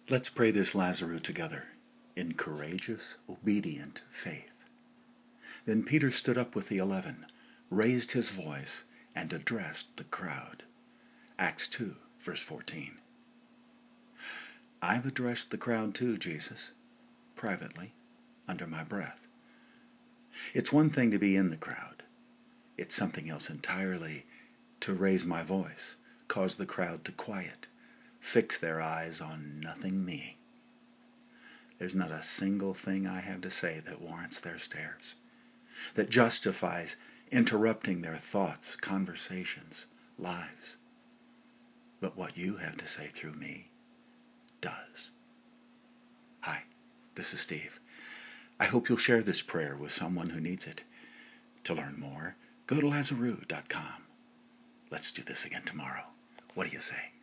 Let's pray this Lazarus together in courageous, obedient faith. Then Peter stood up with the 11, raised his voice, and addressed the crowd. Acts 2, verse 14. I've addressed the crowd too, Jesus, privately, under my breath. It's one thing to be in the crowd. It's something else entirely to raise my voice, cause the crowd to quiet, fix their eyes on nothing me. There's not a single thing I have to say that warrants their stares, that justifies interrupting their thoughts, conversations, lives. But what you have to say through me does. Hi, this is Steve. I hope you'll share this prayer with someone who needs it. To learn more, go to Lazarus.com. Let's do this again tomorrow. What do you say?